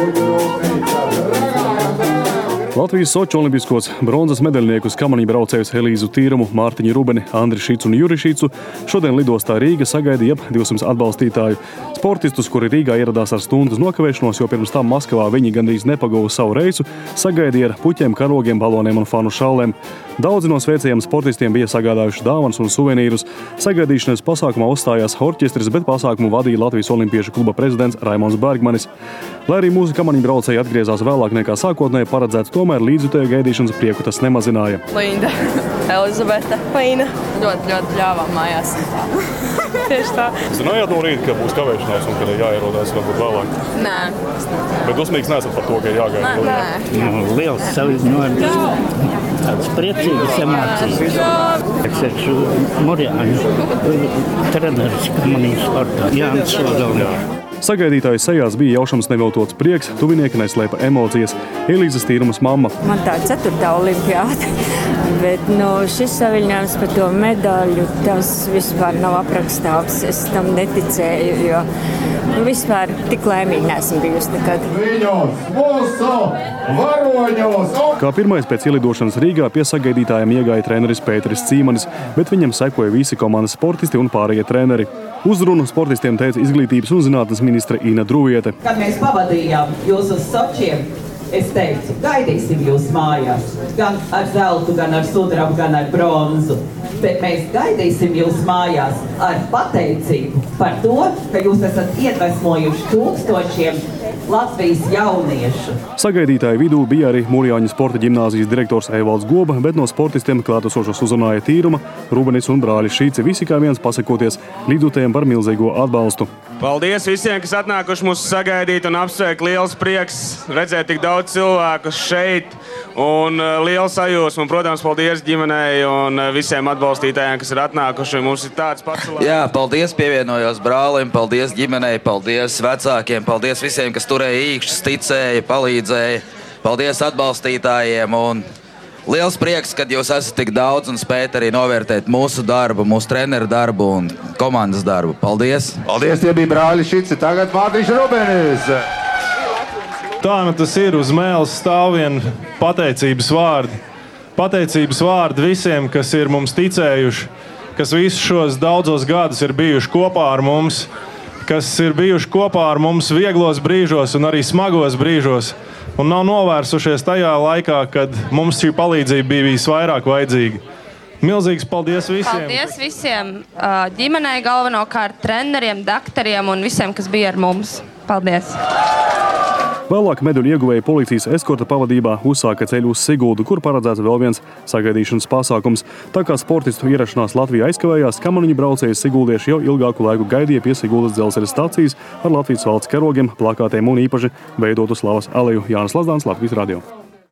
Latvijas Soču olimpiskos bronzas medaļniekus kamaniņu braucējus Elīzu Tīrumu, Mārtiņu Rubeni, Andri Šicu un Juri Šicu šodien lidostā Rīga sagaidīja ap 200 atbalstītāju. Sportistus, kuri Rīgā ieradās ar stundas nokavēšanos, jo pirms tam Maskavā viņi gandrīz nepagūva savu reisu, sagaidīja ar puķiem, karogiem, baloniem un fanu šallēm. Daudzi no sveicējiem sportistiem bija sagādājuši dāvanas un suvenīrus. Sagaidīšanas pasākumā uzstājās orķestris, bet pasākumu vadīja Latvijas Olimpiešu kluba prezidents Raimons Bergmanis. Lai arī mūsu kamaniņu braucēji atgriezās vēlāk nekā sākotnēji paredzēts, tomēr līdzjutēju gaidīšanas prieku tas nemazināja. Linda, Elizabete, Paina. Ļoti ļāvām mājās. Tieši tā. Zinājāt no rīta, ka būs kavēšanās un ka jāierodās varbūt vēlāk? Nē. Bet dusmīgs neesat par to, ka jāgaida? Nē. Liels salīdzinājums. Tāds priecīgas emocijas. Es esmu Morjāņu treneris kamaniņu sportā. Jānis Sogalnieks. Sagaidītāju sejās bija jaušams neviltots prieks, tuvinieki neslēpa emocijas. Elīzes Tīrumas mamma. Man tā 4. olimpiāda, bet šis saviļņājums par to medaļu, tas vispār nav aprakstāms. Es tam neticēju, jo vispār tik laimīgi neesmu bijusi nekad. Kā pirmais pēc ielidošanas Rīgā pie sagaidītājiem iegāja treneris Pēteris Cīmanis, bet viņam sekoja visi komandas sportisti un pārējie treneri. Uzrunu sportistiem teica izglītības un zinātnes ministre Ina Druviete. Kad mēs pavadījām jūs uz Sočiem, es teicu, gaidīsim jūs mājās. Gan ar zeltu, gan ar sudrabu, gan ar bronzu. Bet mēs gaidīsim jūs mājās ar pateicību par to, ka jūs esat iedvesmojuši tūkstošiem Latvijas jauniešu. Sagaidītāju vidū bija arī Mūrjāņu sporta ģimnāzijas direktors Evalds Goba, bet no sportistiem klātesošos uzrunāja Tīruma, Rubenis un brāļi Šīci, visi kā viens pasakoties līdzjutējiem par milzīgo atbalstu. Paldies visiem, kas atnākuši mūs sagaidīt un apsveikt. Liels prieks redzēt tik daudz cilvēku šeit un liels sajūsma. Un, protams, paldies ģimenei un visiem atbalstītājiem, kas ir atnākuši. Mums ir tāds pats. Jā, paldies, pievienojos brālim, paldies ģimenei, paldies vecākiem, paldies visiem, kas turēja īkšķus, ticēja, palīdzēja. Paldies atbalstītājiem un liels prieks, kad jūs esat tik daudz un spējat arī novērtēt mūsu darbu, mūsu treneru darbu un komandas darbu. Paldies! Paldies, tie bija brāļi Šici, tagad Mārtiņš Rubenis! Tā tas ir, uz mēles stāv vien pateicības vārdi. Pateicības vārdi visiem, kas ir mums ticējuši, kas visus šos daudzos gadus ir bijuši kopā ar mums, kas ir bijuši kopā ar mums vieglos brīžos un arī smagos brīžos. Un nav novērsušies tajā laikā, kad mums šī palīdzība bija visvairāk vajadzīga. Milzīgs paldies visiem! Paldies visiem ģimenei, galvenokārt treneriem, daktariem un visiem, kas bija ar mums. Paldies! Vēlāk medaļu ieguvēja policijas eskorta pavadībā uzsāka ceļu uz Siguldu, kur paredzēts vēl viens sagaidīšanas pasākums. Tā kā sportistu ierašanās Latvijā aizkavējās, kamaniņu braucēji siguldieši jau ilgāku laiku gaidīja pie Siguldas dzelzceļa stācijas ar Latvijas valsts karogiem, plakātiem un īpaši veidotu slavas aleju. Jānis Lazdāns, Latvijas radio.